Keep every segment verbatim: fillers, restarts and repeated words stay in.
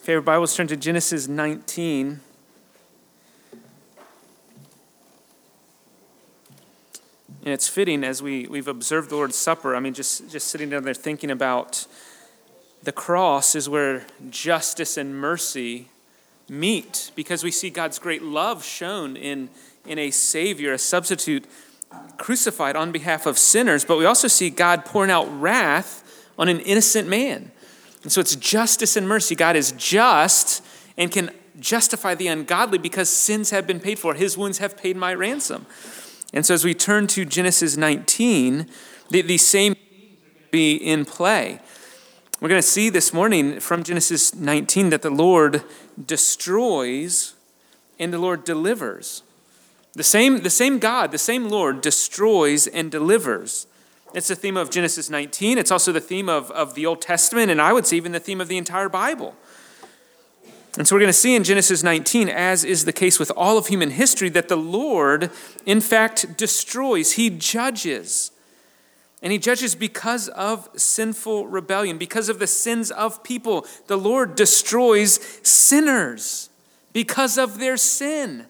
Okay, our Bibles turn to Genesis nineteen. And it's fitting as we, we've observed the Lord's Supper. I mean, just, just sitting down there thinking about the cross is where justice and mercy meet, because we see God's great love shown in, in a Savior, a substitute crucified on behalf of sinners. But we also see God pouring out wrath on an innocent man. And so it's justice and mercy. God is just and can justify the ungodly because sins have been paid for. His wounds have paid my ransom. And so as we turn to Genesis nineteen, the, the same themes are going to be in play. We're going to see this morning from Genesis nineteen that the Lord destroys and the Lord delivers. The same, the same God, the same Lord destroys and delivers. It's the theme of Genesis nineteen. It's also the theme of, of the Old Testament, and I would say even the theme of the entire Bible. And so we're going to see in Genesis nineteen, as is the case with all of human history, that the Lord, in fact, destroys. He judges. And he judges because of sinful rebellion, because of the sins of people. The Lord destroys sinners because of their sin.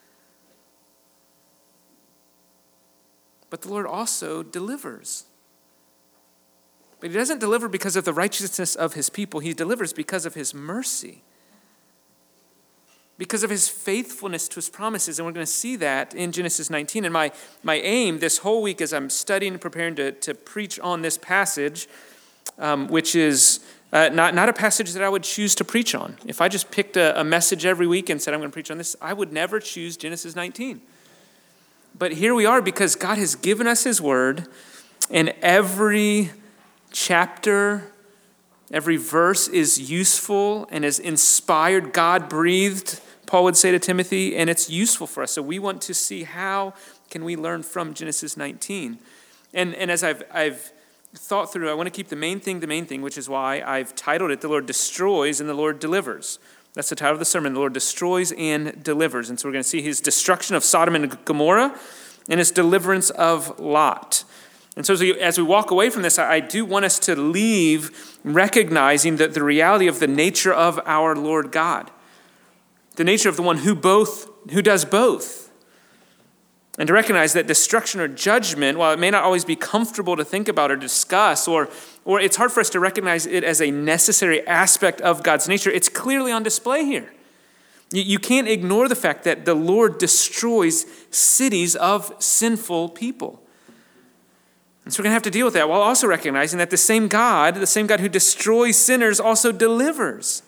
But the Lord also delivers. But he doesn't deliver because of the righteousness of his people. He delivers because of his mercy, because of his faithfulness to his promises. And we're going to see that in Genesis nineteen. And my, my aim this whole week as I'm studying and preparing to, to preach on this passage, um, which is uh, not, not a passage that I would choose to preach on. If I just picked a, a message every week and said I'm going to preach on this, I would never choose Genesis nineteen. But here we are because God has given us his word, and every chapter, every verse is useful and is inspired, God-breathed, Paul would say to Timothy, and it's useful for us. So we want to see how can we learn from Genesis nineteen. And, and as I've, I've thought through, I want to keep the main thing the main thing, which is why I've titled it, The Lord Destroys and the Lord Delivers. That's the title of the sermon, The Lord Destroys and Delivers. And so we're going to see his destruction of Sodom and Gomorrah and his deliverance of Lot. And so as we, as we walk away from this, I, I do want us to leave recognizing that the reality of the nature of our Lord God, the nature of the one who both who does both. And to recognize that destruction or judgment, while it may not always be comfortable to think about or discuss, or, or it's hard for us to recognize it as a necessary aspect of God's nature, it's clearly on display here. You, you can't ignore the fact that the Lord destroys cities of sinful people. And so we're going to have to deal with that while also recognizing that the same God, the same God who destroys sinners, also delivers.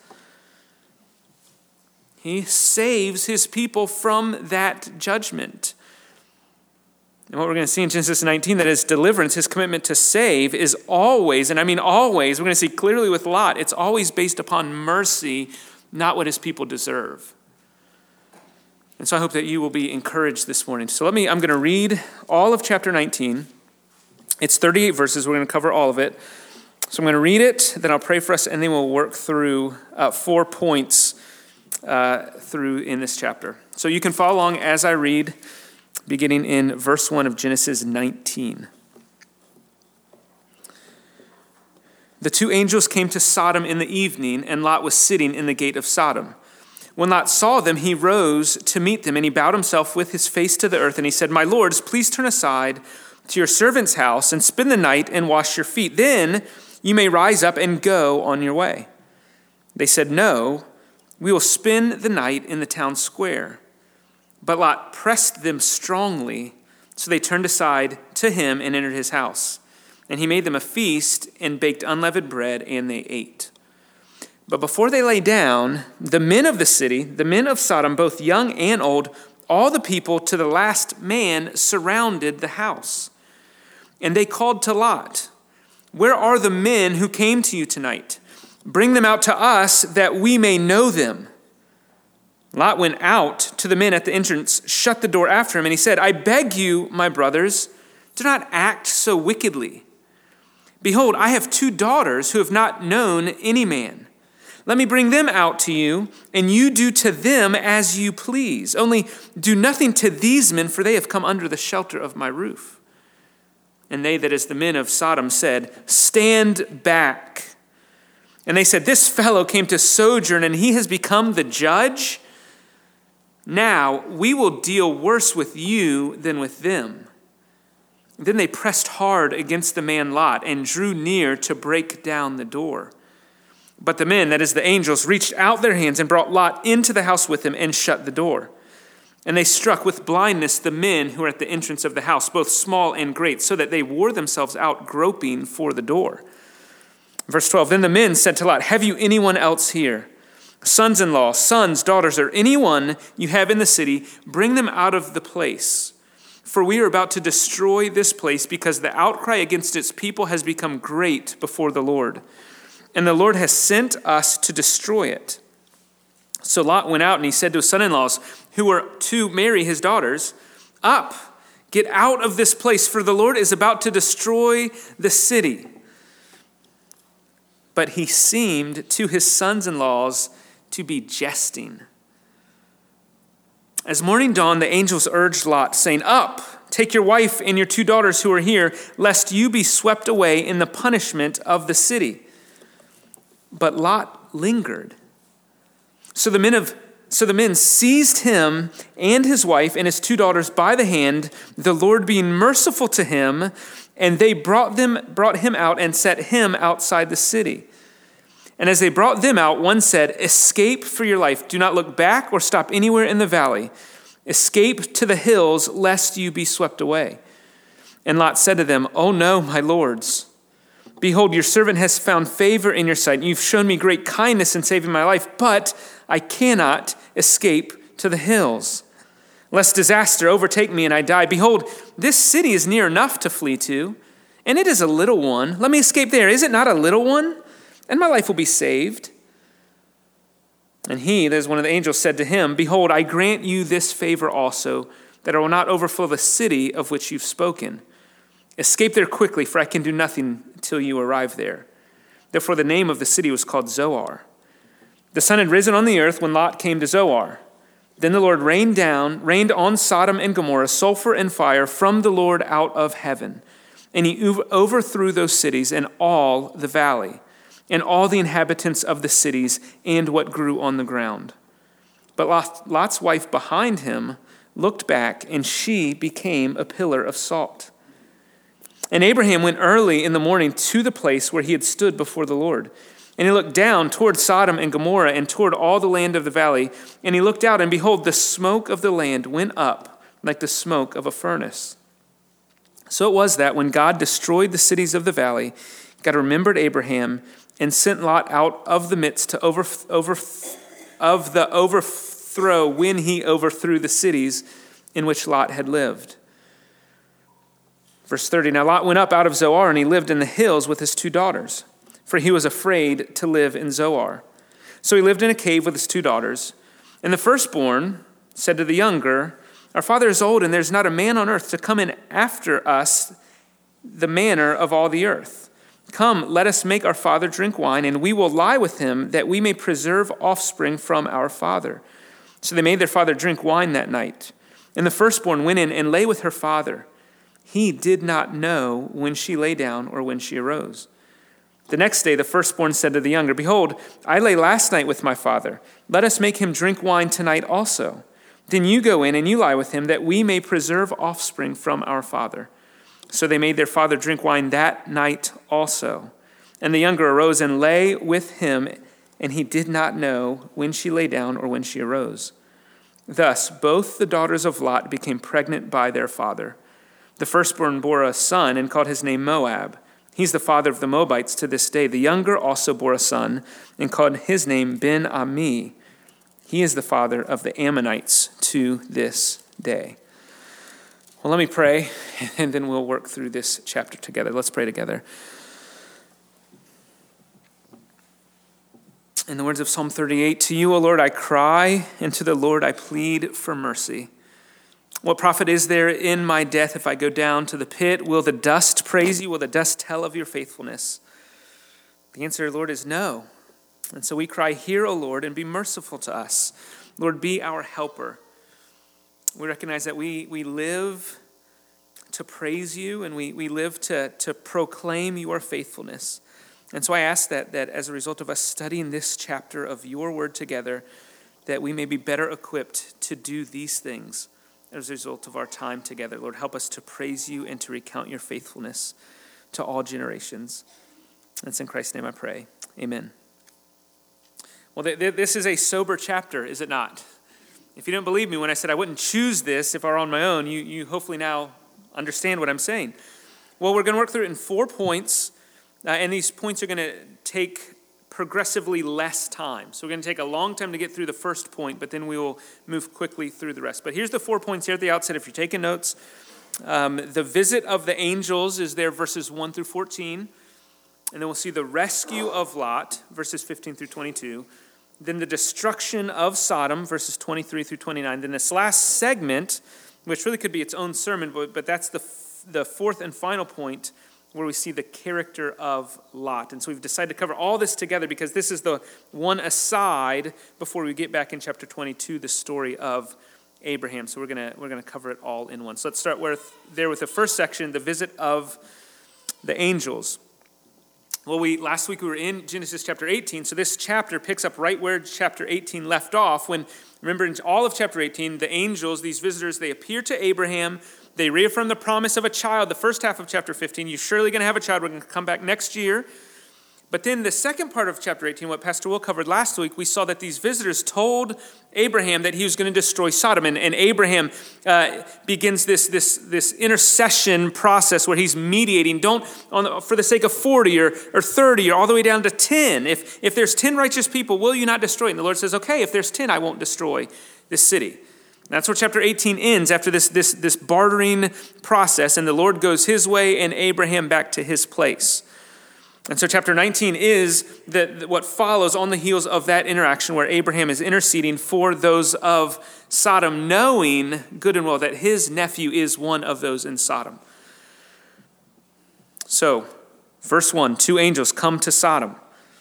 He saves his people from that judgment. And what we're going to see in Genesis nineteen, that his deliverance, his commitment to save, is always, and I mean always, we're going to see clearly with Lot, it's always based upon mercy, not what his people deserve. And so I hope that you will be encouraged this morning. So let me, I'm going to read all of chapter nineteen. It's thirty-eight verses. We're going to cover all of it. So I'm going to read it, then I'll pray for us, and then we'll work through uh, four points uh, through in this chapter. So you can follow along as I read, beginning in verse one of Genesis nineteen. The two angels came to Sodom in the evening, and Lot was sitting in the gate of Sodom. When Lot saw them, he rose to meet them, and he bowed himself with his face to the earth, and he said, "My lords, please turn aside to your servant's house and spend the night and wash your feet. Then you may rise up and go on your way." They said, "No, we will spend the night in the town square." But Lot pressed them strongly, so they turned aside to him and entered his house. And he made them a feast and baked unleavened bread, and they ate. But before they lay down, the men of the city, the men of Sodom, both young and old, all the people to the last man, surrounded the house. And they called to Lot, "Where are the men who came to you tonight? Bring them out to us that we may know them." Lot went out to the men at the entrance, shut the door after him, and he said, "I beg you, my brothers, do not act so wickedly. Behold, I have two daughters who have not known any man. Let me bring them out to you, and you do to them as you please. Only do nothing to these men, for they have come under the shelter of my roof." And they, that is the men of Sodom, said, "Stand back." And they said, "This fellow came to sojourn, and he has become the judge? Now we will deal worse with you than with them." Then they pressed hard against the man Lot and drew near to break down the door. But the men, that is the angels, reached out their hands and brought Lot into the house with him and shut the door. And they struck with blindness the men who were at the entrance of the house, both small and great, so that they wore themselves out groping for the door. Verse twelve, then the men said to Lot, "Have you anyone else here? Sons-in-law, sons, daughters, or anyone you have in the city, bring them out of the place. For we are about to destroy this place because the outcry against its people has become great before the Lord. And the Lord has sent us to destroy it." So Lot went out and he said to his son-in-laws, who were to marry his daughters, "Up, get out of this place, for the Lord is about to destroy the city." But he seemed to his sons-in-laws to be jesting. As morning dawned, the angels urged Lot, saying, "Up, take your wife and your two daughters who are here, lest you be swept away in the punishment of the city." But Lot lingered. So the men of so the men seized him and his wife and his two daughters by the hand, the Lord being merciful to him, and they brought them brought him out and set him outside the city. And as they brought them out, one said, "Escape for your life. Do not look back or stop anywhere in the valley. Escape to the hills, lest you be swept away." And Lot said to them, "Oh no, my lords. Behold, your servant has found favor in your sight, and you've shown me great kindness in saving my life, but I cannot escape to the hills, lest disaster overtake me and I die. Behold, this city is near enough to flee to, and it is a little one. Let me escape there. Is it not a little one? And my life will be saved." And he, that is one of the angels, said to him, "Behold, I grant you this favor also, that I will not overflow the city of which you've spoken. Escape there quickly, for I can do nothing until you arrive there." Therefore the name of the city was called Zoar. The sun had risen on the earth when Lot came to Zoar. Then the Lord rained down, rained on Sodom and Gomorrah sulfur and fire from the Lord out of heaven. And he overthrew those cities and all the valley, and all the inhabitants of the cities, and what grew on the ground. But Lot's wife behind him looked back, and she became a pillar of salt. And Abraham went early in the morning to the place where he had stood before the Lord. And he looked down toward Sodom and Gomorrah and toward all the land of the valley. And he looked out, and behold, the smoke of the land went up like the smoke of a furnace. So it was that when God destroyed the cities of the valley, God remembered Abraham and sent Lot out of the midst to over, over, of the overthrow when he overthrew the cities in which Lot had lived. Verse thirty, now Lot went up out of Zoar, and he lived in the hills with his two daughters, for he was afraid to live in Zoar. So he lived in a cave with his two daughters. And the firstborn said to the younger, "Our father is old, and there's not a man on earth to come in after us the manner of all the earth. Come, let us make our father drink wine, and we will lie with him, that we may preserve offspring from our father." So they made their father drink wine that night. And the firstborn went in and lay with her father. He did not know when she lay down or when she arose. The next day the firstborn said to the younger, "Behold, I lay last night with my father. Let us make him drink wine tonight also. Then you go in and you lie with him, that we may preserve offspring from our father." So they made their father drink wine that night also. And the younger arose and lay with him, and he did not know when she lay down or when she arose. Thus both the daughters of Lot became pregnant by their father. The firstborn bore a son and called his name Moab. He's the father of the Moabites to this day. The younger also bore a son and called his name Ben-Ammi. He is the father of the Ammonites to this day. Well, let me pray, and then we'll work through this chapter together. Let's pray together. In the words of Psalm thirty-eight, "To you, O Lord, I cry, and to the Lord I plead for mercy. What profit is there in my death if I go down to the pit? Will the dust praise you? Will the dust tell of your faithfulness?" The answer, Lord, is no. And so we cry, "Hear, O Lord, and be merciful to us." Lord, be our helper. We recognize that we, we live to praise you, and we, we live to, to proclaim your faithfulness. And so I ask that, that as a result of us studying this chapter of your word together, that we may be better equipped to do these things as a result of our time together. Lord, help us to praise you and to recount your faithfulness to all generations. It's in Christ's name I pray. Amen. Well, th- th- this is a sober chapter, is it not? If you don't believe me when I said I wouldn't choose this if I were on my own, you, you hopefully now understand what I'm saying. Well, we're going to work through it in four points, uh, and these points are going to take progressively less time. So we're going to take a long time to get through the first point, but then we will move quickly through the rest. But here's the four points here at the outset if you're taking notes. Um, the visit of the angels is there, verses one through fourteen. And then we'll see the rescue of Lot, verses fifteen through twenty-two. Then the destruction of Sodom, verses twenty-three through twenty-nine. Then this last segment, which really could be its own sermon, but, but that's the, f- the fourth and final point, where we see the character of Lot. And so we've decided to cover all this together because this is the one aside before we get back in chapter twenty-two, the story of Abraham. So we're gonna we're gonna cover it all in one. So let's start with there with the first section, the visit of the angels. Well, we last week we were in Genesis chapter eighteen, so this chapter picks up right where chapter eighteen left off. When remember in all of chapter eighteen, the angels, these visitors, they appear to Abraham. They reaffirm the promise of a child. The first half of chapter fifteen, you're surely going to have a child. We're going to come back next year. But then the second part of chapter eighteen, what Pastor Will covered last week, we saw that these visitors told Abraham that he was going to destroy Sodom. And, and Abraham uh, begins this, this, this intercession process where he's mediating. Don't, on the, for the sake of forty or, or thirty or all the way down to ten. If, if there's ten righteous people, will you not destroy it? And the Lord says, okay, if there's ten, I won't destroy this city. That's where chapter eighteen ends after this, this, this bartering process. And the Lord goes his way and Abraham back to his place. And so chapter nineteen is the, what follows on the heels of that interaction where Abraham is interceding for those of Sodom, knowing good and well that his nephew is one of those in Sodom. So, verse one, two angels come to Sodom.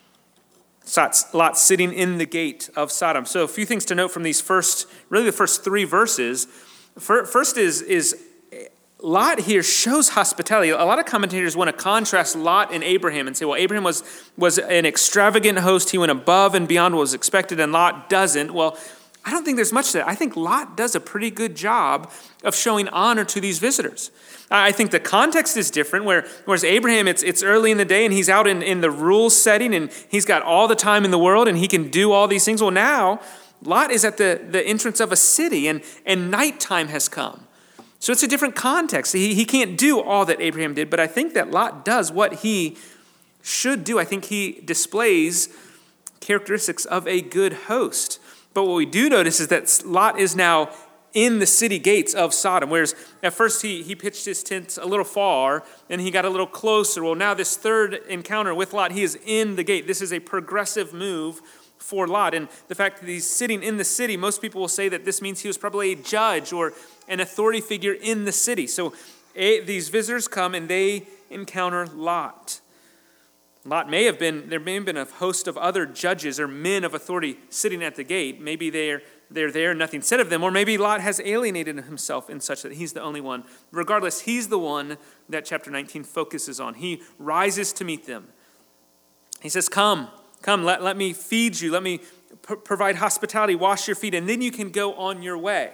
Lot sitting in the gate of Sodom. So a few things to note from these first, really the first three verses. First is, is Lot here shows hospitality. A lot of commentators want to contrast Lot and Abraham and say, well, Abraham was, was an extravagant host. He went above and beyond what was expected, and Lot doesn't. Well, I don't think there's much to that. I think Lot does a pretty good job of showing honor to these visitors. I think the context is different, where, whereas Abraham, it's, it's early in the day, and he's out in, in the rural setting, and he's got all the time in the world, and he can do all these things. Well, now, Lot is at the, the entrance of a city, and, and nighttime has come. So it's a different context. He, he can't do all that Abraham did, but I think that Lot does what he should do. I think he displays characteristics of a good host. But what we do notice is that Lot is now in the city gates of Sodom, whereas at first he, he pitched his tent a little far, and he got a little closer. Well, now this third encounter with Lot, he is in the gate. This is a progressive move for Lot. And the fact that he's sitting in the city, most people will say that this means he was probably a judge or an authority figure in the city. So a, these visitors come and they encounter Lot. Lot may have been, there may have been a host of other judges or men of authority sitting at the gate. Maybe they're, they're there, nothing said of them. Or maybe Lot has alienated himself in such that he's the only one. Regardless, he's the one that chapter nineteen focuses on. He rises to meet them. He says, come, come, let, let me feed you. Let me p- provide hospitality, wash your feet, and then you can go on your way.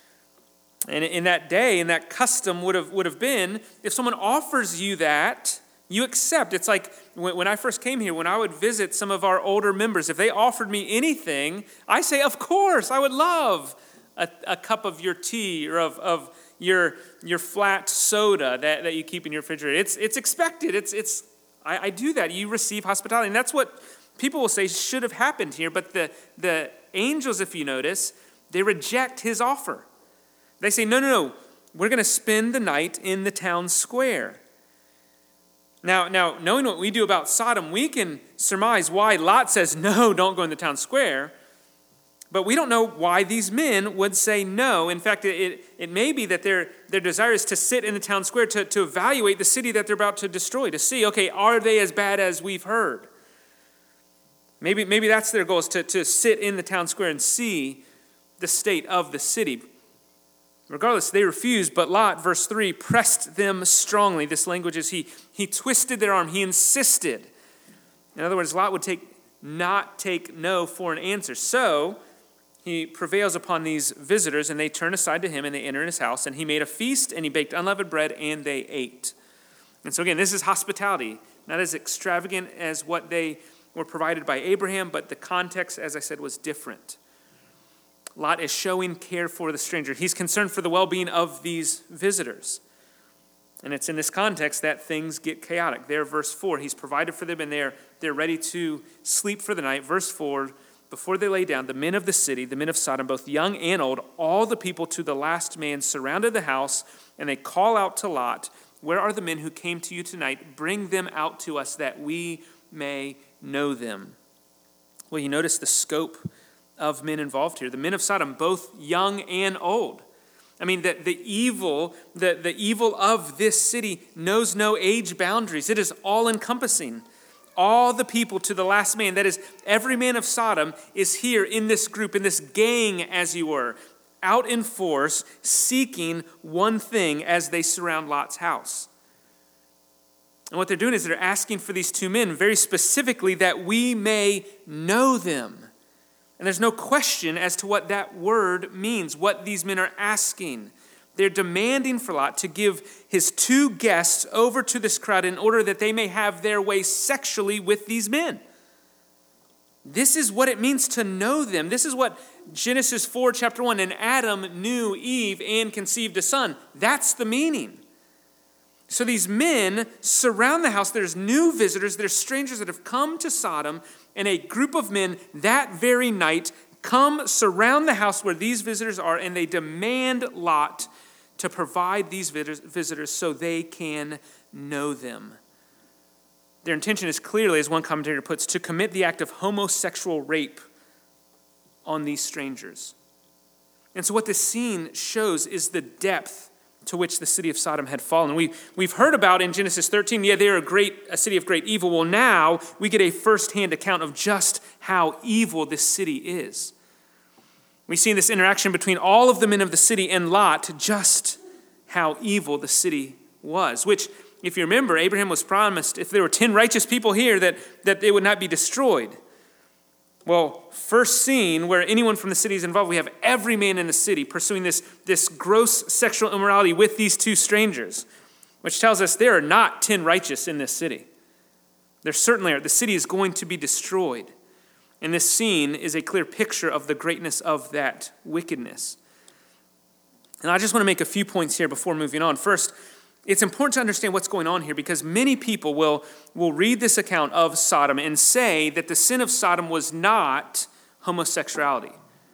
And in that day, in that custom would have, would have been, if someone offers you that, you accept. It's like when I first came here, when I would visit some of our older members, if they offered me anything, I say, of course, I would love a, a cup of your tea or of, of your, your flat soda that, that you keep in your refrigerator. It's, it's expected. It's, it's, I, I do that. You receive hospitality. And that's what people will say should have happened here. But the, the angels, if you notice, they reject his offer. They say, no, no, no, we're going to spend the night in the town square. Now, now, knowing what we do about Sodom, we can surmise why Lot says, no, don't go in the town square. But we don't know why these men would say no. In fact, it, it may be that their, their desire is to sit in the town square to, to evaluate the city that they're about to destroy, to see, okay, are they as bad as we've heard? Maybe, maybe that's their goal, is to, to sit in the town square and see the state of the city. Regardless, they refused, but Lot, verse three, pressed them strongly. This language is he, he twisted their arm. He insisted. In other words, Lot would take not take no for an answer. So he prevails upon these visitors, and they turn aside to him, and they enter in his house. And he made a feast, and he baked unleavened bread, and they ate. And so again, this is hospitality, not as extravagant as what they were provided by Abraham, but the context, as I said, was different. Lot is showing care for the stranger. He's concerned for the well-being of these visitors. And it's in this context that things get chaotic. There, verse four, he's provided for them, and they're, they're ready to sleep for the night. Verse four, before they lay down, the men of the city, the men of Sodom, both young and old, all the people to the last man surrounded the house, and they call out to Lot, "Where are the men who came to you tonight? Bring them out to us that we may know them." Well, you notice the scope of men involved here. The men of Sodom, both young and old. I mean, the, the evil, the, the evil of this city knows no age boundaries. It is all-encompassing. All the people to the last man, that is, every man of Sodom is here in this group, in this gang, as you were, out in force, seeking one thing as they surround Lot's house. And what they're doing is they're asking for these two men, very specifically, that we may know them. And there's no question as to what that word means, what these men are asking. They're demanding for Lot to give his two guests over to this crowd in order that they may have their way sexually with these men. This is what it means to know them. This is what Genesis four, chapter one, and Adam knew Eve and conceived a son. That's the meaning. So these men surround the house. There's new visitors. There's strangers that have come to Sodom. And a group of men that very night come surround the house where these visitors are. And they demand Lot to provide these visitors so they can know them. Their intention is clearly, as one commentator puts, to commit the act of homosexual rape on these strangers. And so what this scene shows is the depth to which the city of Sodom had fallen. We, we've heard about in Genesis thirteen, yeah, they're a great a city of great evil. Well, now we get a firsthand account of just how evil this city is. We see in this interaction between all of the men of the city and Lot just how evil the city was, which, if you remember, Abraham was promised if there were ten righteous people here that, that they would not be destroyed. Well, first scene where anyone from the city is involved, we have every man in the city pursuing this, this gross sexual immorality with these two strangers, which tells us there are not ten righteous in this city. There certainly are. The city is going to be destroyed. And this scene is a clear picture of the greatness of that wickedness. And I just want to make a few points here before moving on. First, it's important to understand what's going on here because many people will, will read this account of Sodom and say that the sin of Sodom was not homosexuality.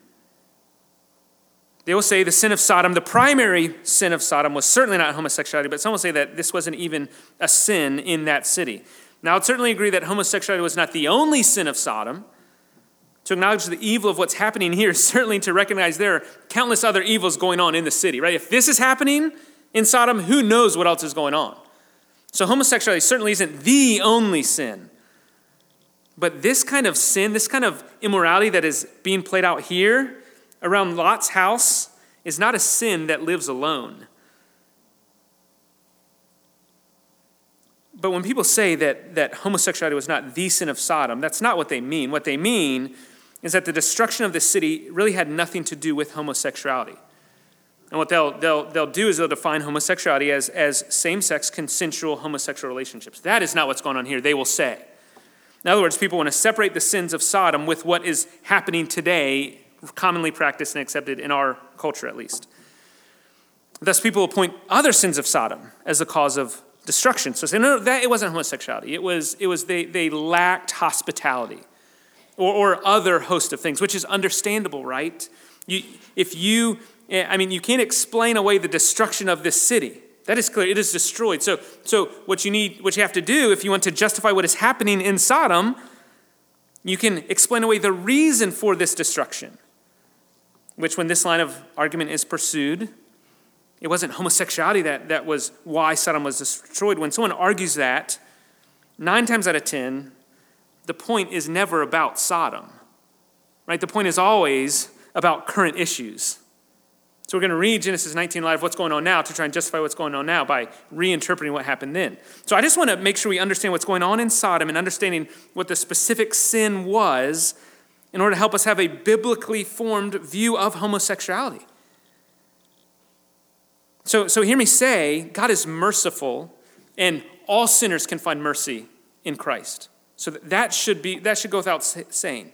They will say the sin of Sodom, the primary sin of Sodom was certainly not homosexuality, but some will say that this wasn't even a sin in that city. Now, I'd certainly agree that homosexuality was not the only sin of Sodom. To acknowledge the evil of what's happening here is certainly to recognize there are countless other evils going on in the city, right? If this is happening in Sodom, who knows what else is going on? So homosexuality certainly isn't the only sin. But this kind of sin, this kind of immorality that is being played out here around Lot's house is not a sin that lives alone. But when people say that, that homosexuality was not the sin of Sodom, that's not what they mean. What they mean is that the destruction of the city really had nothing to do with homosexuality. And what they'll, they'll, they'll do is they'll define homosexuality as, as same-sex consensual homosexual relationships. That is not what's going on here, they will say. In other words, people want to separate the sins of Sodom with what is happening today, commonly practiced and accepted in our culture at least. Thus, people will point other sins of Sodom as the cause of destruction. So say, no, no, that it wasn't homosexuality. It was, it was they, they lacked hospitality or, or other host of things, which is understandable, right? You, if you... I mean, you can't explain away the destruction of this city. That is clear. It is destroyed. So, so what you need, what you have to do, if you want to justify what is happening in Sodom, you can explain away the reason for this destruction. Which, when this line of argument is pursued, it wasn't homosexuality that, that was why Sodom was destroyed. When someone argues that, nine times out of ten, the point is never about Sodom. Right? The point is always about current issues. So So we're going to read Genesis nineteen in light of what's going on now to try and justify what's going on now by reinterpreting what happened then. So I just want to make sure we understand what's going on in Sodom and understanding what the specific sin was in order to help us have a biblically formed view of homosexuality. So, so hear me say, God is merciful, and all sinners can find mercy in Christ. So that should be that should go without saying.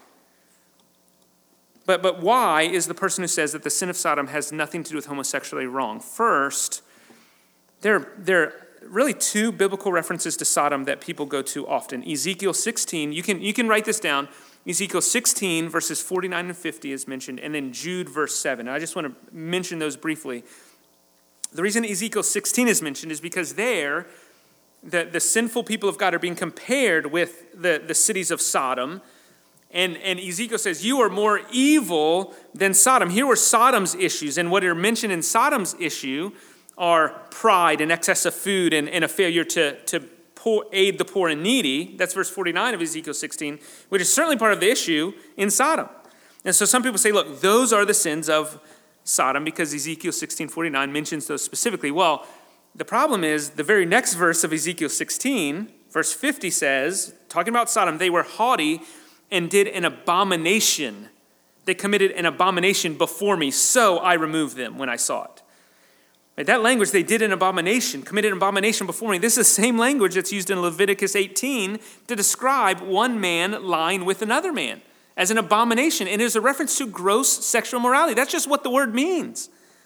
But, but why is the person who says that the sin of Sodom has nothing to do with homosexuality wrong? First, there, there are really two biblical references to Sodom that people go to often. Ezekiel sixteen, you can, you can write this down. Ezekiel sixteen, verses forty-nine and fifty is mentioned, and then Jude, verse seven. I just want to mention those briefly. The reason Ezekiel sixteen is mentioned is because there, the, the sinful people of God are being compared with the, the cities of Sodom. And, and Ezekiel says, you are more evil than Sodom. Here were Sodom's issues. And what are mentioned in Sodom's issue are pride and excess of food and, and a failure to, to poor, aid the poor and needy. That's verse forty-nine of Ezekiel sixteen, which is certainly part of the issue in Sodom. And so some people say, look, those are the sins of Sodom because Ezekiel sixteen forty-nine mentions those specifically. Well, the problem is the very next verse of Ezekiel sixteen, verse fifty says, talking about Sodom, they were haughty and did an abomination. They committed an abomination before me, so I removed them when I saw it. Right, that language, they did an abomination, committed an abomination before me. This is the same language that's used in Leviticus eighteen to describe one man lying with another man as an abomination. And it is a reference to gross sexual morality. That's just what the word means.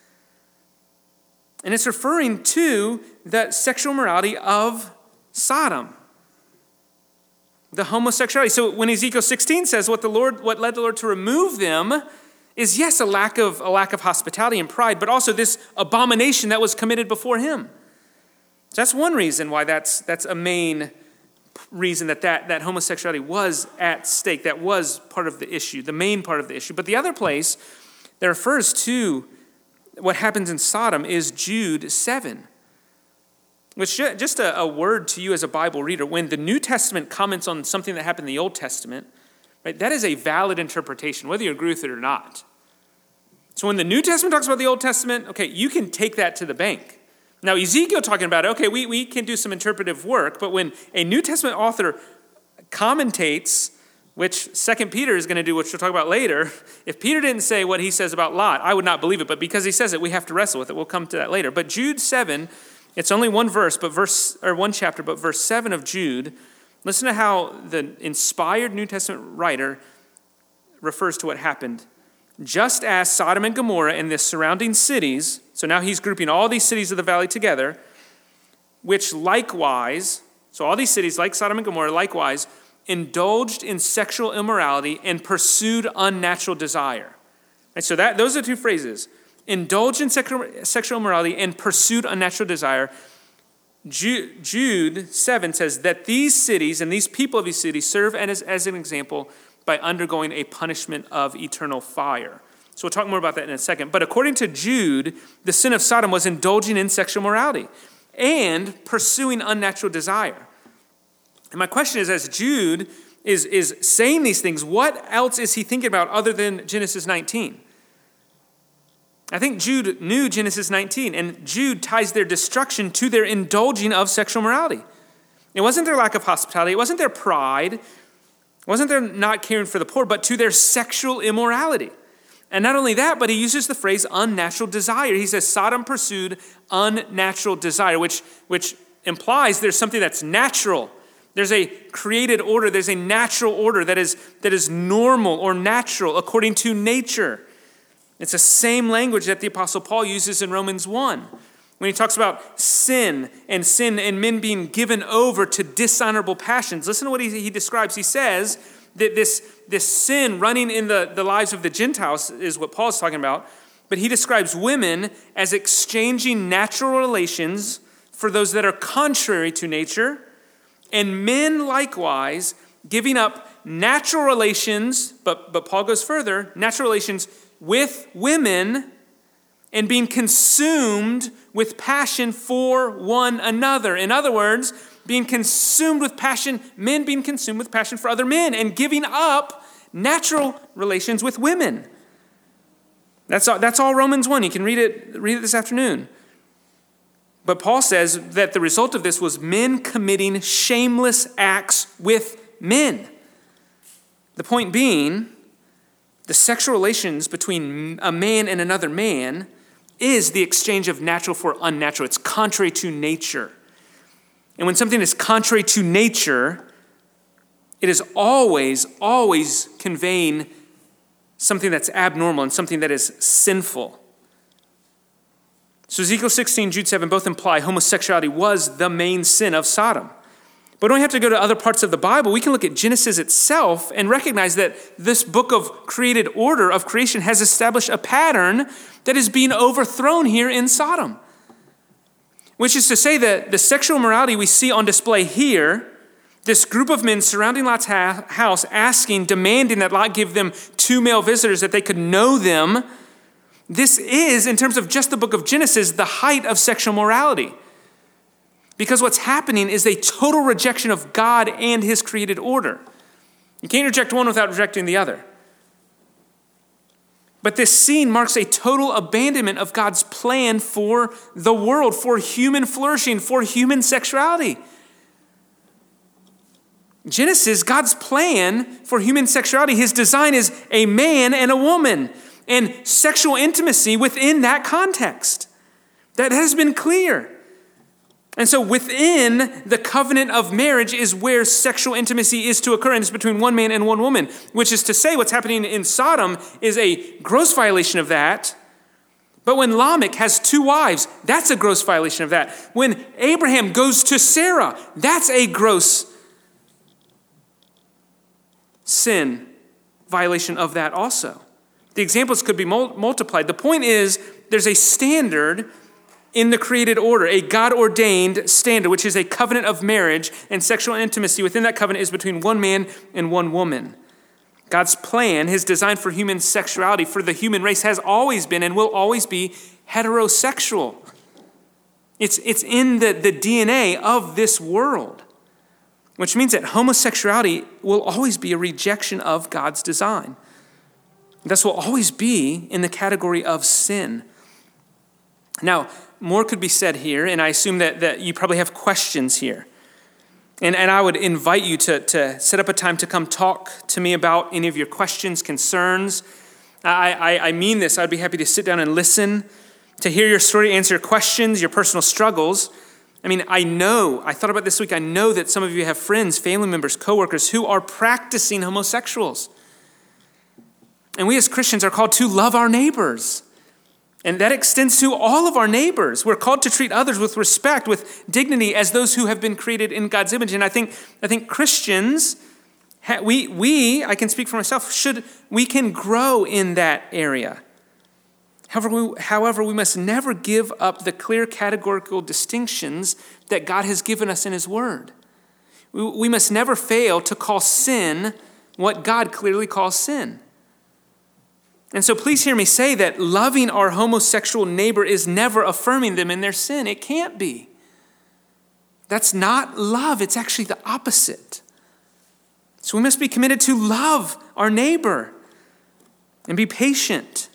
And it's referring to the sexual morality of Sodom. The homosexuality. So when Ezekiel sixteen says what the Lord, what led the Lord to remove them is, yes, a lack of a lack of hospitality and pride, but also this abomination that was committed before him. So that's one reason why that's that's a main reason that, that that homosexuality was at stake. That was part of the issue, the main part of the issue. But the other place that refers to what happens in Sodom is Jude seven. Which, just a, a word to you as a Bible reader, when the New Testament comments on something that happened in the Old Testament, right, that is a valid interpretation, whether you agree with it or not. So when the New Testament talks about the Old Testament, okay, you can take that to the bank. Now, Ezekiel talking about it, okay, we, we can do some interpretive work, but when a New Testament author commentates, which Second Peter is going to do, which we'll talk about later, if Peter didn't say what he says about Lot, I would not believe it, but because he says it, we have to wrestle with it. We'll come to that later. But Jude seven, it's only one verse, but verse or one chapter, but verse seven of Jude, listen to how the inspired New Testament writer refers to what happened. Just as Sodom and Gomorrah and the surrounding cities, so now he's grouping all these cities of the valley together, which likewise, so all these cities like Sodom and Gomorrah likewise, indulged in sexual immorality and pursued unnatural desire. And so that those are two phrases. Indulged in sexual, sexual immorality and pursued unnatural desire. Jude, Jude seven says that these cities and these people of these cities serve as, as an example by undergoing a punishment of eternal fire. So we'll talk more about that in a second. But according to Jude, the sin of Sodom was indulging in sexual morality and pursuing unnatural desire. And my question is, as Jude is, is saying these things, what else is he thinking about other than Genesis nineteen? I think Jude knew Genesis nineteen, and Jude ties their destruction to their indulging of sexual morality. It wasn't their lack of hospitality, it wasn't their pride, it wasn't their not caring for the poor, but to their sexual immorality. And not only that, but he uses the phrase unnatural desire. He says Sodom pursued unnatural desire, which, which implies there's something that's natural. There's a created order, there's a natural order that is, that is normal or natural according to nature. It's the same language that the Apostle Paul uses in Romans one when he talks about sin and sin and men being given over to dishonorable passions. Listen to what he, he describes. He says that this, this sin running in the, the lives of the Gentiles is what Paul's talking about, but he describes women as exchanging natural relations for those that are contrary to nature, and men likewise giving up natural relations, but, but Paul goes further, natural relations with women and being consumed with passion for one another. In other words, being consumed with passion, men being consumed with passion for other men and giving up natural relations with women. That's all, that's all Romans one. You can read it, read it this afternoon. But Paul says that the result of this was men committing shameless acts with men. The point being, the sexual relations between a man and another man is the exchange of natural for unnatural. It's contrary to nature. And when something is contrary to nature, it is always, always conveying something that's abnormal and something that is sinful. So Ezekiel sixteen, Jude seven both imply homosexuality was the main sin of Sodom. But we don't have to go to other parts of the Bible. We can look at Genesis itself and recognize that this book of created order of creation has established a pattern that is being overthrown here in Sodom. Which is to say that the sexual morality we see on display here, this group of men surrounding Lot's ha- house, asking, demanding that Lot give them two male visitors that they could know them, this is, in terms of just the book of Genesis, the height of sexual morality. Because what's happening is a total rejection of God and his created order. You can't reject one without rejecting the other. But this scene marks a total abandonment of God's plan for the world, for human flourishing, for human sexuality. Genesis, God's plan for human sexuality, his design is a man and a woman, and sexual intimacy within that context. That has been clear. And so within the covenant of marriage is where sexual intimacy is to occur, and it's between one man and one woman, which is to say what's happening in Sodom is a gross violation of that. But when Lamech has two wives, that's a gross violation of that. When Abraham goes to Sarah, that's a gross sin violation of that also. The examples could be mul- multiplied. The point is there's a standard in the created order, a God-ordained standard, which is a covenant of marriage, and sexual intimacy within that covenant is between one man and one woman. God's plan, his design for human sexuality, for the human race has always been and will always be heterosexual. It's, it's in the, the D N A of this world, which means that homosexuality will always be a rejection of God's design. This will always be in the category of sin. Now, more could be said here, and I assume that, that you probably have questions here. And, and I would invite you to, to set up a time to come talk to me about any of your questions, concerns. I, I, I mean this. I'd be happy to sit down and listen, to hear your story, answer your questions, your personal struggles. I mean, I know, I thought about this week, I know that some of you have friends, family members, coworkers who are practicing homosexuals. And we as Christians are called to love our neighbors. And that extends to all of our neighbors. We're called to treat others with respect, with dignity, as those who have been created in God's image. And I think, I think Christians, we, we, I can speak for myself, should we can grow in that area. However we, however, we must never give up the clear categorical distinctions that God has given us in his word. We, we must never fail to call sin what God clearly calls sin. And so please hear me say that loving our homosexual neighbor is never affirming them in their sin. It can't be. That's not love. It's actually the opposite. So we must be committed to love our neighbor and be patient.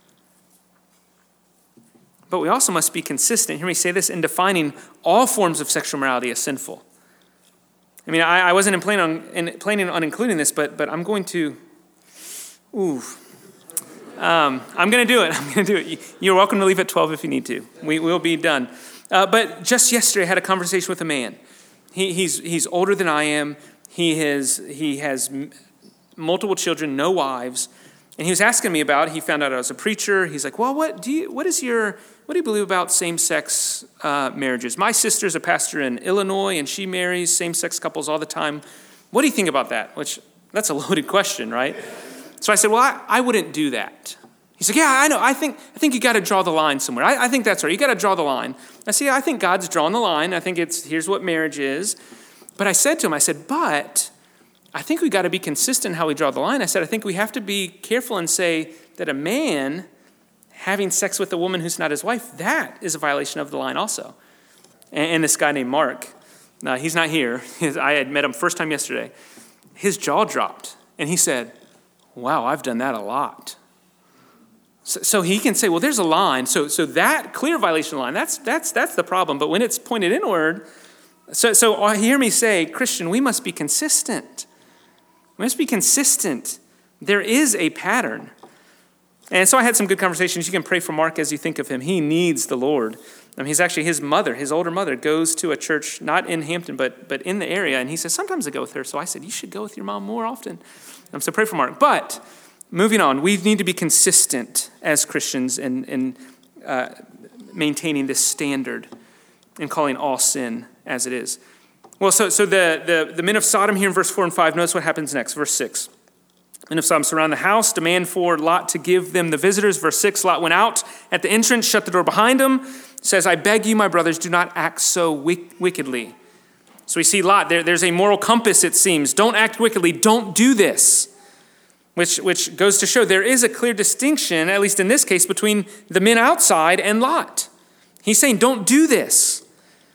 But we also must be consistent, hear me say this, in defining all forms of sexual morality as sinful. I mean, I, I wasn't planning on, in, planning on including this, but, but I'm going to, ooh, Um, I'm going to do it. I'm going to do it. You're welcome to leave at twelve if you need to. We will be done. Uh, but just yesterday, I had a conversation with a man. He, he's he's older than I am. He has he has multiple children, no wives, and he was asking me about. He found out I was a preacher. He's like, "Well, what do you what is your what do you believe about same-sex uh, marriages? My sister's a pastor in Illinois, and she marries same-sex couples all the time. What do you think about that?" Which that's a loaded question, right? So I said, well, I, I wouldn't do that. He's like, yeah, I know. I think I think you got to draw the line somewhere. I, I think that's right. You got to draw the line. I said, I think God's drawn the line. I think it's here's what marriage is. But I said to him, I said, but I think we got to be consistent in how we draw the line. I said, I think we have to be careful and say that a man having sex with a woman who's not his wife, that is a violation of the line also. And, and this guy named Mark, uh, he's not here. His, I had met him first time yesterday. His jaw dropped. And he said, wow, I've done that a lot. So, so he can say, well, there's a line. So, so that clear violation line, that's, that's, that's the problem. But when it's pointed inward, so, so hear me say, Christian, we must be consistent. We must be consistent. There is a pattern. And so I had some good conversations. You can pray for Mark as you think of him. He needs the Lord. I mean, he's actually, his mother, his older mother, goes to a church, not in Hampton, but, but in the area. And he says, sometimes I go with her. So I said, you should go with your mom more often. Um, so pray for Mark. But moving on, we need to be consistent as Christians in, in uh, maintaining this standard and calling all sin as it is. Well, so, so the, the, the men of Sodom here in verse four and five, notice what happens next, verse six. Men of Sodom surround the house, demand for Lot to give them the visitors. Verse six, Lot went out at the entrance, shut the door behind him, says, I beg you, my brothers, do not act so wick- wickedly. So we see Lot, there, there's a moral compass, it seems. Don't act wickedly, don't do this. Which, which goes to show there is a clear distinction, at least in this case, between the men outside and Lot. He's saying, don't do this.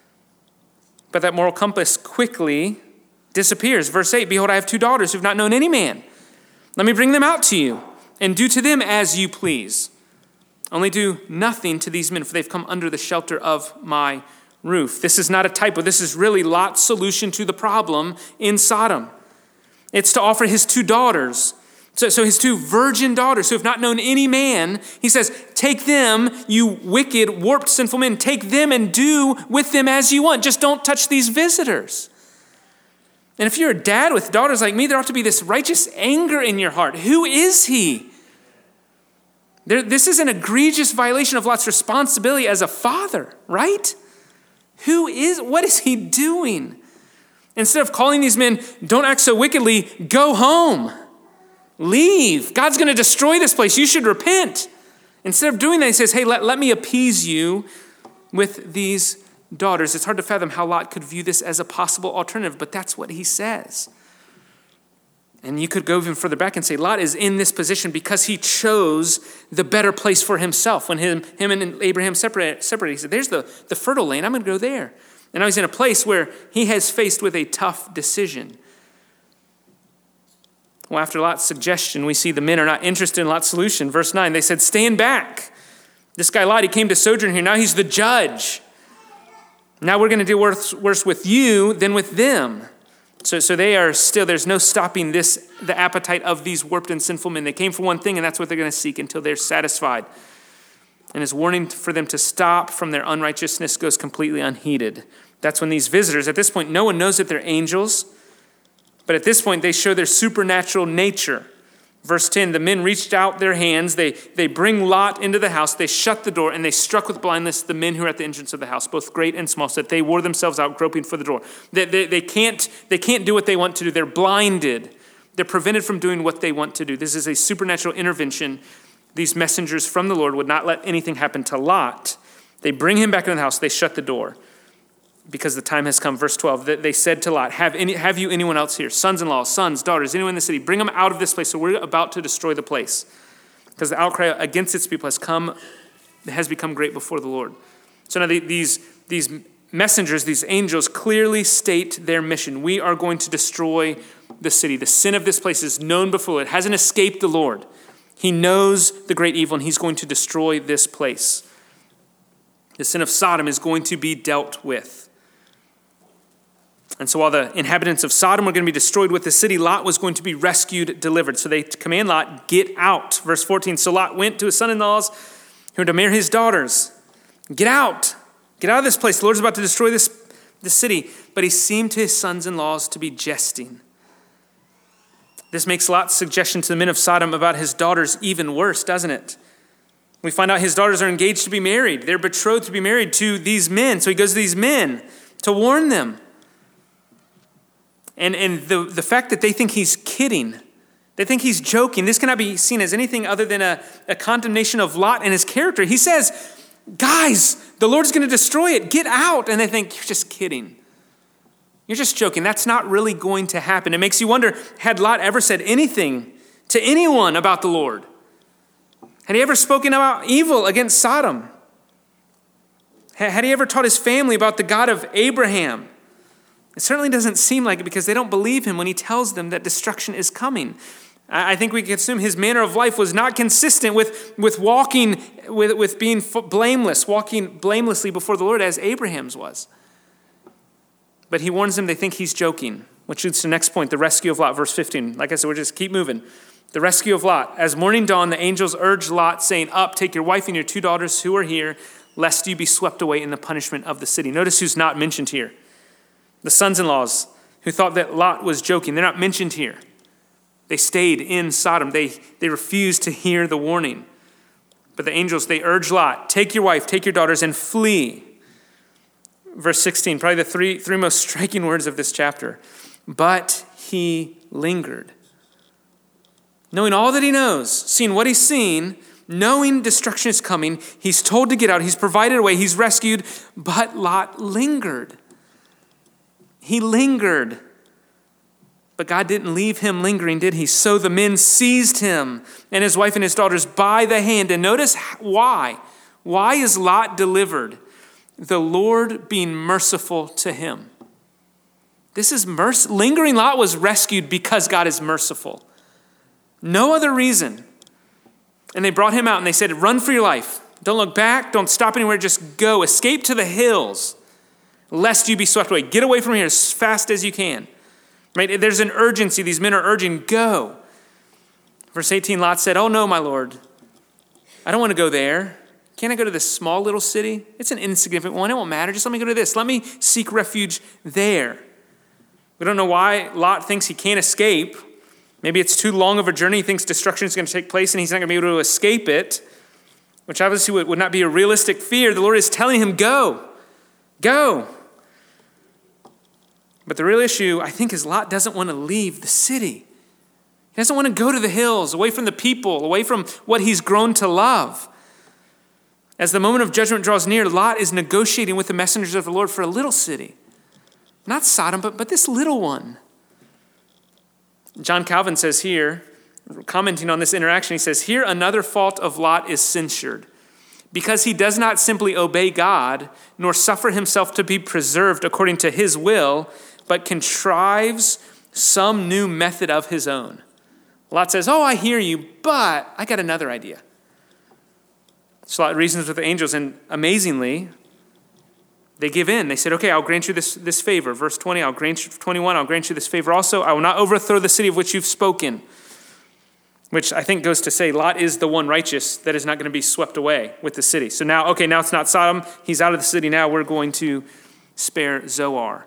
But that moral compass quickly disappears. Verse eight, behold, I have two daughters who have not known any man. Let me bring them out to you, and do to them as you please. Only do nothing to these men, for they've come under the shelter of my roof. This is not a typo. This is really Lot's solution to the problem in Sodom. It's to offer his two daughters. So, so his two virgin daughters who have not known any man, he says, take them, you wicked, warped, sinful men, take them and do with them as you want. Just don't touch these visitors. And if you're a dad with daughters like me, there ought to be this righteous anger in your heart. Who is he? There, this is an egregious violation of Lot's responsibility as a father, right? Who is, what is he doing? Instead of calling these men, don't act so wickedly, go home. Leave. God's going to destroy this place. You should repent. Instead of doing that, he says, hey, let, let me appease you with these daughters. It's hard to fathom how Lot could view this as a possible alternative, but that's what he says. And you could go even further back and say Lot is in this position because he chose the better place for himself. When him, him and Abraham separated, separated, he said, there's the, the fertile land. I'm going to go there. And now he's in a place where he has faced with a tough decision. Well, after Lot's suggestion, we see the men are not interested in Lot's solution. Verse nine, they said, stand back. This guy Lot, he came to sojourn here. Now he's the judge. Now we're going to deal worse, worse with you than with them. So, so they are still, there's no stopping this, the appetite of these warped and sinful men. They came for one thing, and that's what they're going to seek until they're satisfied. And his warning for them to stop from their unrighteousness goes completely unheeded. That's when these visitors, at this point, no one knows that they're angels, but at this point, they show their supernatural nature. Verse ten, the men reached out their hands. They, they bring Lot into the house. They shut the door, and they struck with blindness the men who are at the entrance of the house, both great and small, so that they wore themselves out groping for the door. They, they, they, can't, they can't do what they want to do. They're blinded. They're prevented from doing what they want to do. This is a supernatural intervention. These messengers from the Lord would not let anything happen to Lot. They bring him back into the house. They shut the door because the time has come. Verse twelve, they said to Lot, have, any, have you anyone else here? Sons-in-law, sons, daughters, anyone in the city? Bring them out of this place. So we're about to destroy the place because the outcry against its people has come, has become great before the Lord. So now these, these messengers, these angels clearly state their mission. We are going to destroy the city. The sin of this place is known before. It hasn't escaped the Lord. He knows the great evil, and he's going to destroy this place. The sin of Sodom is going to be dealt with. And so while the inhabitants of Sodom were going to be destroyed with the city, Lot was going to be rescued, delivered. So they command Lot, get out. Verse fourteen, so Lot went to his son-in-laws who were to marry his daughters. Get out. Get out of this place. The Lord's about to destroy this, this city. But he seemed to his sons-in-laws to be jesting. This makes Lot's suggestion to the men of Sodom about his daughters even worse, doesn't it? We find out his daughters are engaged to be married. They're betrothed to be married to these men. So he goes to these men to warn them. And, and the, the fact that they think he's kidding, they think he's joking, this cannot be seen as anything other than a, a condemnation of Lot and his character. He says, guys, the Lord's going to destroy it. Get out. And they think, you're just kidding. You're just joking. That's not really going to happen. It makes you wonder, had Lot ever said anything to anyone about the Lord? Had he ever spoken about evil against Sodom? Had he ever taught his family about the God of Abraham? It certainly doesn't seem like it because they don't believe him when he tells them that destruction is coming. I think we can assume his manner of life was not consistent with, with walking, with, with being blameless, walking blamelessly before the Lord as Abraham's was. But he warns them they think he's joking, which leads to the next point, the rescue of Lot, verse fifteen. Like I said, we'll just keep moving. The rescue of Lot. As morning dawned, the angels urged Lot, saying, up, take your wife and your two daughters who are here, lest you be swept away in the punishment of the city. Notice who's not mentioned here. The sons-in-laws who thought that Lot was joking. They're not mentioned here. They stayed in Sodom. They, they refused to hear the warning. But the angels, they urge Lot, take your wife, take your daughters, and flee. Verse sixteen, probably the three, three most striking words of this chapter. But he lingered. Knowing all that he knows, seeing what he's seen, knowing destruction is coming, he's told to get out, he's provided a way, he's rescued, but Lot lingered. He lingered. But God didn't leave him lingering, did he? So the men seized him and his wife and his daughters by the hand. And notice why. Why is Lot delivered? The Lord being merciful to him. This is mercy. Lingering Lot was rescued because God is merciful. No other reason. And they brought him out and they said, run for your life. Don't look back. Don't stop anywhere. Just go. Escape to the hills, lest you be swept away. Get away from here as fast as you can. Right? There's an urgency. These men are urging, go. Verse eighteen, Lot said, oh no, my Lord. I don't want to go there. Can't I go to this small little city? It's an insignificant one. It won't matter. Just let me go to this. Let me seek refuge there. We don't know why Lot thinks he can't escape. Maybe it's too long of a journey. He thinks destruction is going to take place and he's not going to be able to escape it, which obviously would not be a realistic fear. The Lord is telling him, go, go. But the real issue, I think, is Lot doesn't want to leave the city. He doesn't want to go to the hills, away from the people, away from what he's grown to love. As the moment of judgment draws near, Lot is negotiating with the messengers of the Lord for a little city. Not Sodom, but, but this little one. John Calvin says here, commenting on this interaction, he says, here another fault of Lot is censured, because he does not simply obey God, nor suffer himself to be preserved according to his will, but contrives some new method of his own. Lot says, oh, I hear you, but I got another idea. So Lot reasons with the angels, and amazingly, they give in. They said, okay, I'll grant you this, this favor. Verse twenty, I'll grant you, twenty-one, I'll grant you this favor also. I will not overthrow the city of which you've spoken. Which I think goes to say Lot is the one righteous that is not going to be swept away with the city. So now, okay, now it's not Sodom. He's out of the city now. We're going to spare Zoar.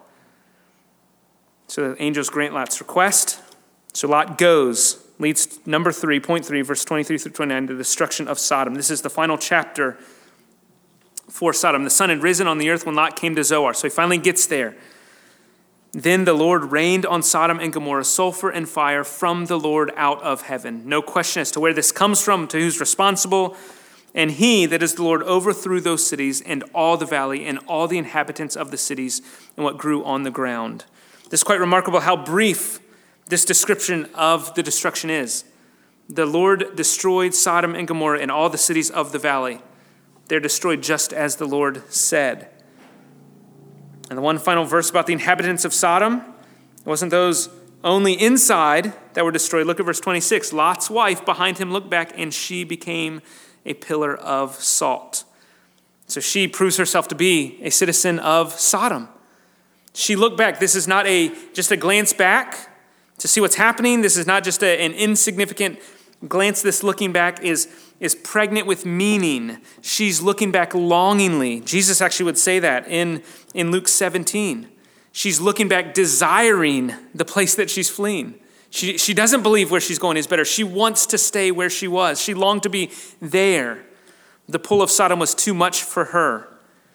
So the angels grant Lot's request. So Lot goes, leads number three, point three, verse twenty-three through twenty-nine, to the destruction of Sodom. This is the final chapter for Sodom. The sun had risen on the earth when Lot came to Zoar. So he finally gets there. Then the Lord rained on Sodom and Gomorrah sulfur and fire from the Lord out of heaven. No question as to where this comes from, to who's responsible. And he, that is the Lord, overthrew those cities and all the valley and all the inhabitants of the cities and what grew on the ground. This is quite remarkable how brief this description of the destruction is. The Lord destroyed Sodom and Gomorrah and all the cities of the valley. They're destroyed just as the Lord said. And the one final verse about the inhabitants of Sodom, it wasn't those only inside that were destroyed. Look at verse twenty-six. Lot's wife behind him looked back, and she became a pillar of salt. So she proves herself to be a citizen of Sodom. She looked back. This is not a just a glance back to see what's happening. This is not just a, an insignificant glance. This looking back is, is pregnant with meaning. She's looking back longingly. Jesus actually would say that in, in Luke seventeen. She's looking back desiring the place that she's fleeing. She, she doesn't believe where she's going is better. She wants to stay where she was. She longed to be there. The pull of Sodom was too much for her.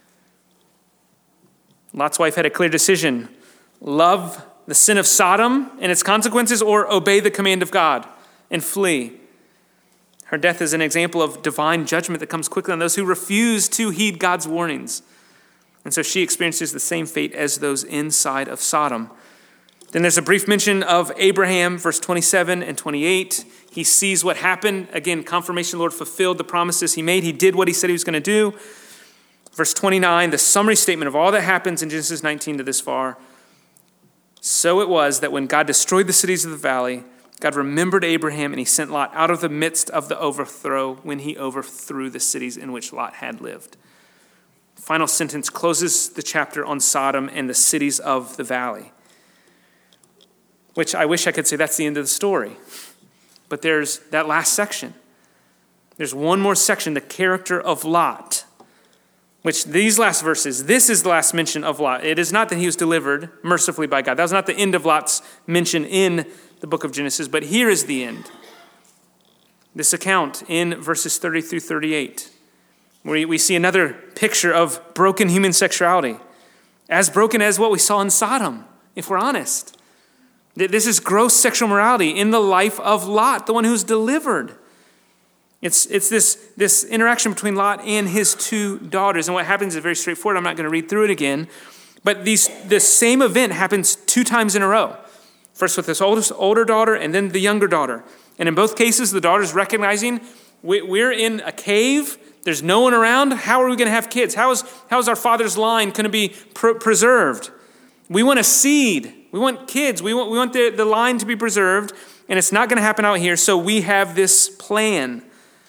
Lot's wife had a clear decision. Love the sin of Sodom and its consequences, or obey the command of God and flee. Her death is an example of divine judgment that comes quickly on those who refuse to heed God's warnings. And so she experiences the same fate as those inside of Sodom. Then there's a brief mention of Abraham, verse twenty-seven and twenty-eight. He sees what happened. Again, confirmation, the Lord fulfilled the promises he made. He did what he said he was going to do. Verse twenty-nine, the summary statement of all that happens in Genesis nineteen to this far. So it was that when God destroyed the cities of the valley, God remembered Abraham, and he sent Lot out of the midst of the overthrow when he overthrew the cities in which Lot had lived. The final sentence closes the chapter on Sodom and the cities of the valley, which I wish I could say that's the end of the story. But there's that last section. There's one more section, the character of Lot, which these last verses, this is the last mention of Lot. It is not that he was delivered mercifully by God. That was not the end of Lot's mention in the book of Genesis, but here is the end. This account in verses thirty through thirty-eight, where we see another picture of broken human sexuality, as broken as what we saw in Sodom, if we're honest. This is gross sexual morality in the life of Lot, the one who's delivered. It's, it's this, this interaction between Lot and his two daughters. And what happens is very straightforward. I'm not going to read through it again. But these, this same event happens two times in a row. First with this oldest, older daughter and then the younger daughter. And in both cases, the daughter's recognizing we, we're in a cave. There's no one around. How are we going to have kids? How is, how is our father's line going to be pr- preserved? We want a seed. We want kids. We want, we want the, the line to be preserved. And it's not going to happen out here. So we have this plan.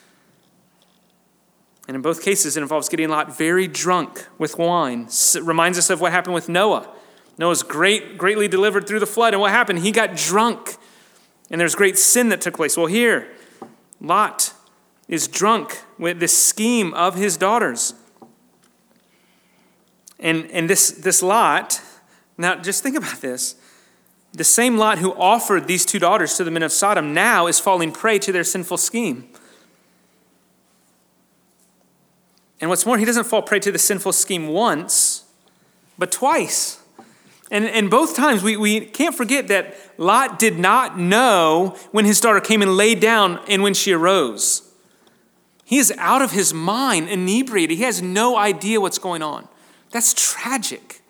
And in both cases, it involves getting Lot very drunk with wine. It reminds us of what happened with Noah. Noah's great, greatly delivered through the flood. And what happened? He got drunk. And there's great sin that took place. Well, here, Lot is drunk with this scheme of his daughters. And, and this, this Lot, now just think about this. The same Lot who offered these two daughters to the men of Sodom now is falling prey to their sinful scheme. And what's more, he doesn't fall prey to the sinful scheme once, but twice. And, and both times, we, we can't forget that Lot did not know when his daughter came and laid down and when she arose. He is out of his mind, inebriated. He has no idea what's going on. That's tragic.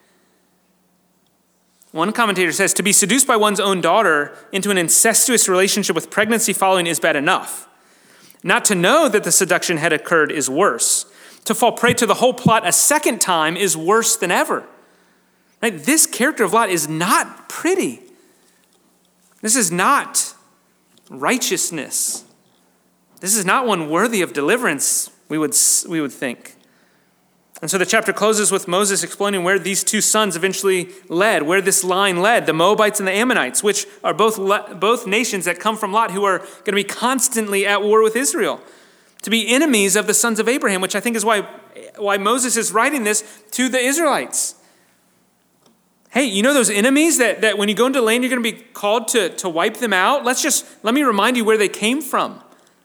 One commentator says, to be seduced by one's own daughter into an incestuous relationship with pregnancy following is bad enough. Not to know that the seduction had occurred is worse. To fall prey to the whole plot a second time is worse than ever. Right? This character of Lot is not pretty. This is not righteousness. This is not one worthy of deliverance, we would, we would think. And so the chapter closes with Moses explaining where these two sons eventually led, where this line led, the Moabites and the Ammonites, which are both, both nations that come from Lot who are going to be constantly at war with Israel, to be enemies of the sons of Abraham, which I think is why, why Moses is writing this to the Israelites. Hey, you know those enemies that, that when you go into land, you're going to be called to, to wipe them out? Let's just, let me remind you where they came from.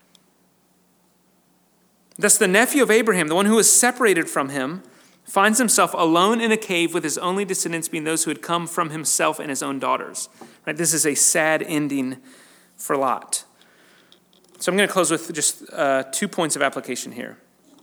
Thus the nephew of Abraham, the one who was separated from him, finds himself alone in a cave with his only descendants being those who had come from himself and his own daughters. Right? This is a sad ending for Lot. So I'm going to close with just uh, two points of application here.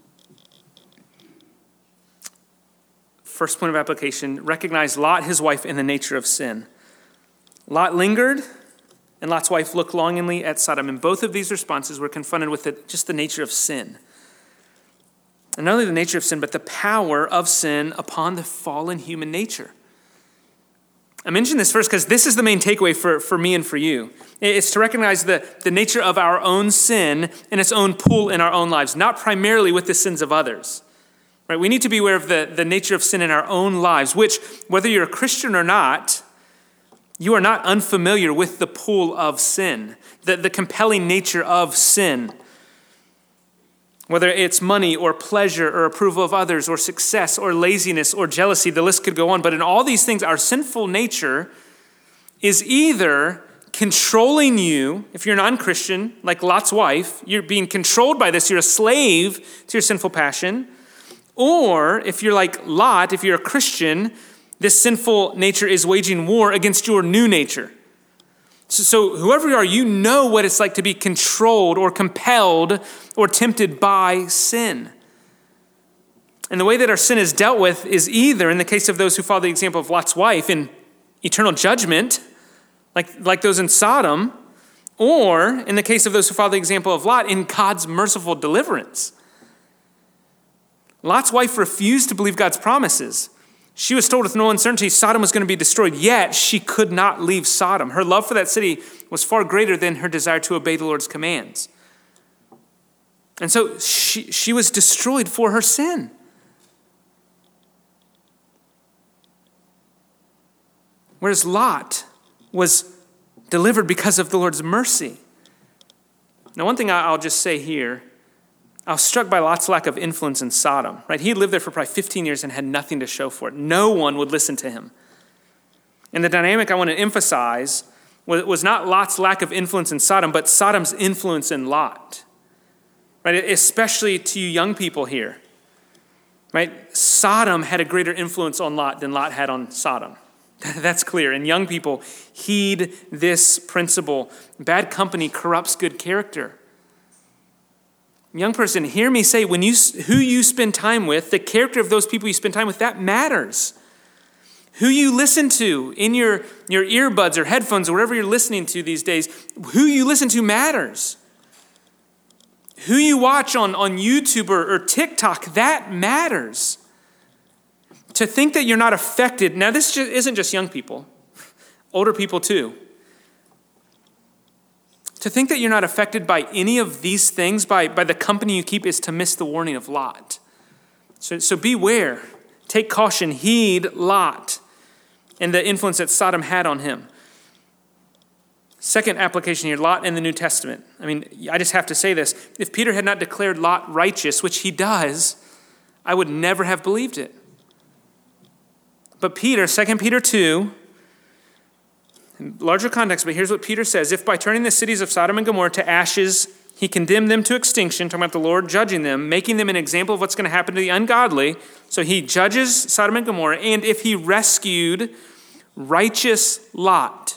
First point of application, recognize Lot, his wife, and the nature of sin. Lot lingered, and Lot's wife looked longingly at Sodom. In both of these responses, we're confronted with the, just the nature of sin. And not only the nature of sin, but the power of sin upon the fallen human nature. I mention this first because this is the main takeaway for, for me and for you. It's to recognize the, the nature of our own sin and its own pull in our own lives, not primarily with the sins of others. Right? We need to be aware of the, the nature of sin in our own lives, which, whether you're a Christian or not, you are not unfamiliar with the pull of sin, the, the compelling nature of sin. Whether it's money or pleasure or approval of others or success or laziness or jealousy, the list could go on. But in all these things, our sinful nature is either controlling you. If you're a non-Christian, like Lot's wife, you're being controlled by this. You're a slave to your sinful passion. Or if you're like Lot, if you're a Christian, this sinful nature is waging war against your new nature. So, so whoever you are, you know what it's like to be controlled or compelled or tempted by sin. And the way that our sin is dealt with is either, in the case of those who follow the example of Lot's wife, in eternal judgment, like, like those in Sodom, or in the case of those who follow the example of Lot, in God's merciful deliverance. Lot's wife refused to believe God's promises. She was told with no uncertainty Sodom was going to be destroyed, yet she could not leave Sodom. Her love for that city was far greater than her desire to obey the Lord's commands. And so she, she was destroyed for her sin. Whereas Lot was delivered because of the Lord's mercy. Now, one thing I'll just say here, I was struck by Lot's lack of influence in Sodom. Right? He lived there for probably fifteen years and had nothing to show for it. No one would listen to him. And the dynamic I want to emphasize was not Lot's lack of influence in Sodom, but Sodom's influence in Lot. Right? Especially to you young people here. Right? Sodom had a greater influence on Lot than Lot had on Sodom. That's clear. And young people, heed this principle. Bad company corrupts good character. Young person, hear me say, when you who you spend time with, the character of those people you spend time with, that matters. Who you listen to in your, your earbuds or headphones or whatever you're listening to these days, who you listen to matters. Who you watch on, on YouTube or, or TikTok, that matters. To think that you're not affected, now this just isn't just young people, older people too. To think that you're not affected by any of these things, by, by the company you keep, is to miss the warning of Lot. So, so beware, take caution, heed Lot and the influence that Sodom had on him. Second application here, Lot in the New Testament. I mean, I just have to say this. If Peter had not declared Lot righteous, which he does, I would never have believed it. But Peter, Second Peter two, in larger context, but here's what Peter says. If by turning the cities of Sodom and Gomorrah to ashes, he condemned them to extinction, talking about the Lord judging them, making them an example of what's going to happen to the ungodly. So he judges Sodom and Gomorrah. And if he rescued righteous Lot,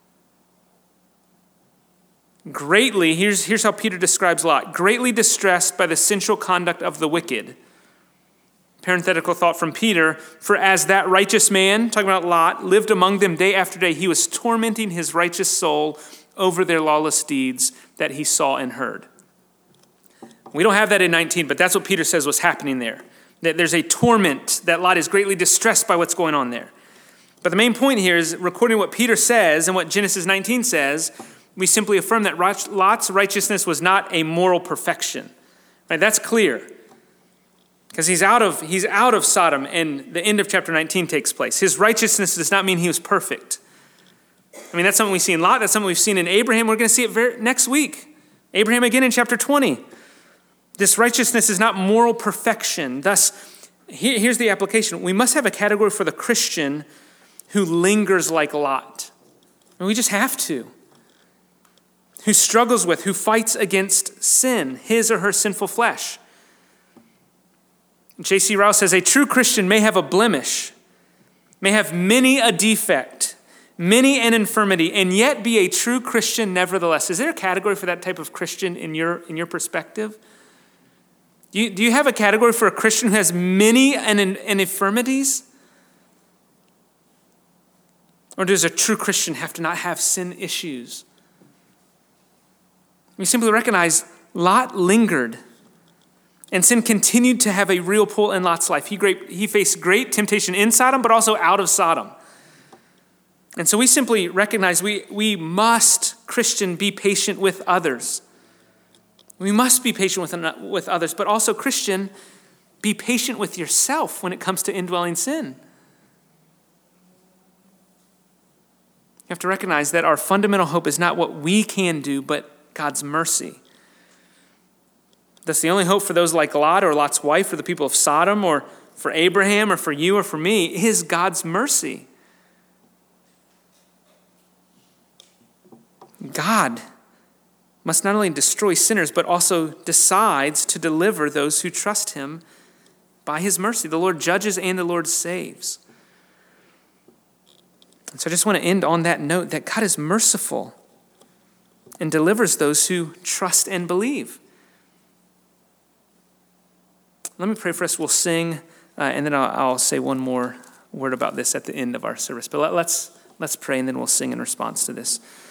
greatly, here's, here's how Peter describes Lot, greatly distressed by the sensual conduct of the wicked. Parenthetical thought from Peter, for as that righteous man, talking about Lot, lived among them day after day, he was tormenting his righteous soul over their lawless deeds that he saw and heard. We don't have that in nineteen, but that's what Peter says was happening there. That there's a torment, that Lot is greatly distressed by what's going on there. But the main point here is, recording what Peter says and what Genesis nineteen says, we simply affirm that Lot's righteousness was not a moral perfection. Right? That's clear. Because he's out of he's out of Sodom and the end of chapter nineteen takes place. His righteousness does not mean he was perfect. I mean, that's something we see in Lot. That's something we've seen in Abraham. We're going to see it very, next week. Abraham again in chapter twenty. This righteousness is not moral perfection. Thus, here, here's the application. We must have a category for the Christian who lingers like Lot. And we just have to. Who struggles with, who fights against sin, his or her sinful flesh. J C Ryle says, a true Christian may have a blemish, may have many a defect, many an infirmity, and yet be a true Christian nevertheless. Is there a category for that type of Christian in your, in your perspective? Do you, do you have a category for a Christian who has many an, an infirmities? Or does a true Christian have to not have sin issues? We simply recognize Lot lingered. And sin continued to have a real pull in Lot's life. He, great, he faced great temptation in Sodom, but also out of Sodom. And so we simply recognize we, we must, Christian, be patient with others. We must be patient with, with others, but also, Christian, be patient with yourself when it comes to indwelling sin. You have to recognize that our fundamental hope is not what we can do, but God's mercy. That's the only hope for those like Lot or Lot's wife or the people of Sodom or for Abraham or for you or for me is God's mercy. God must not only destroy sinners, but also decides to deliver those who trust him by his mercy. The Lord judges and the Lord saves. And so I just want to end on that note that God is merciful and delivers those who trust and believe. Let me pray for us. We'll sing, uh, and then I'll, I'll say one more word about this at the end of our service. But let, let's let's pray, and then we'll sing in response to this.